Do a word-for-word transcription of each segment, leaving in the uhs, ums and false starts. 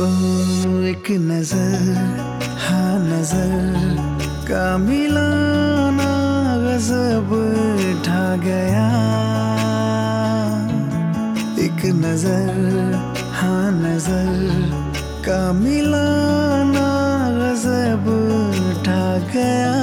एक नजर, हाँ नजर का मिलाना गजब ढा गया। एक नजर, हाँ नजर का मिलाना गजब ढा गया।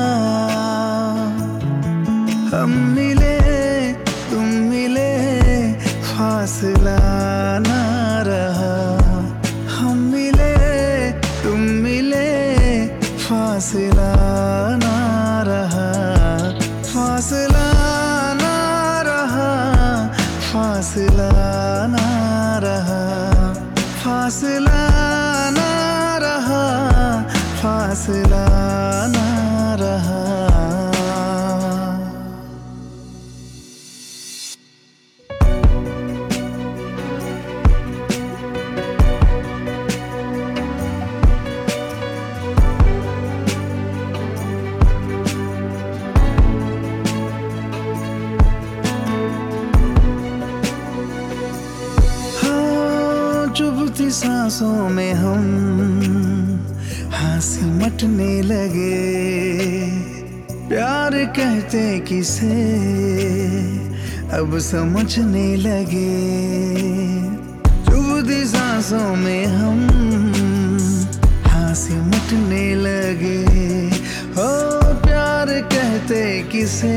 हम मिले तुम मिले फासला ना रहा। हम मिले तुम मिले फासला ना रहा। फासला ना रहा, फासला ना रहा, फासला ना रहा, फासला ना रहा। चुभती सांसों में हम हाँ सिमटने लगे। प्यार कहते किसे अब समझने लगे। चुभती सांसों में हम हाँ सिमटने लगे। हो प्यार कहते किसे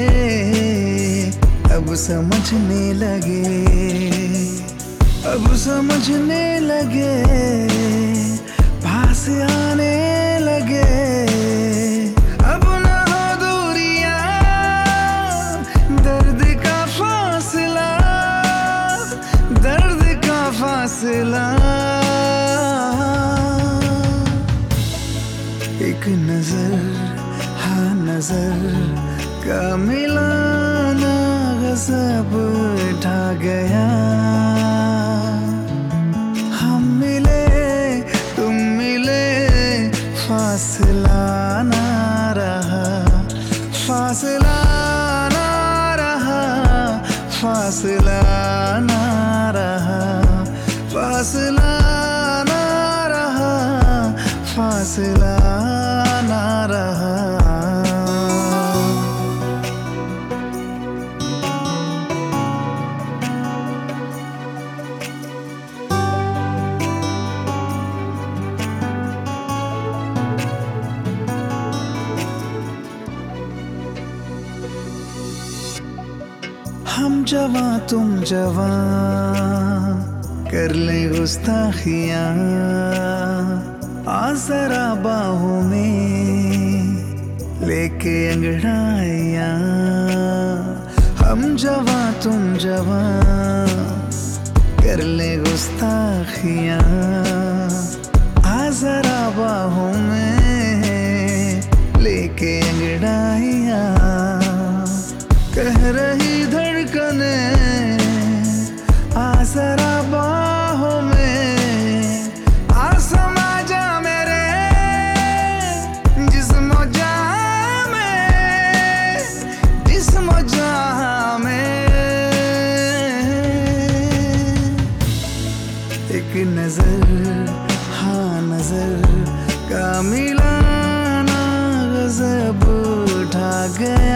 अब समझने लगे। अब समझने लगे, पास आने लगे। अब ना हो दूरियां, दर्द का फासला, दर्द का फासला। एक नजर, हाँ नजर का मिलाना गजब ढा गया। फासला ना रहा, फासला ना रहा, फासला ना रहा, फासला ना रहा, फासला ना रहा। हम जवां तुम जवां कर ले गुस्ताखियां। आ जरा बाहों में लेके अंगड़ाइयां। हम जवां तुम जवां कर ले गुस्ताखियां। आ जरा बाहों में लेके अंगड़ाइयां। कह रही धड़कने आ जरा बाहों में। आ समा जा मेरे जिस्मो जां में, जिस्मो जां में। एक नजर, हाँ नजर का मिलाना गजब ढा गया।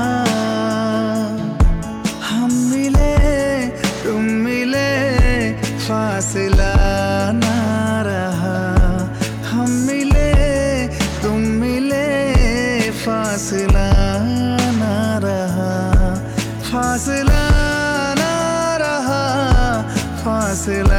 फासला ना रहा। हम मिले तुम मिले फासला ना रहा। फासला ना रहा, फासला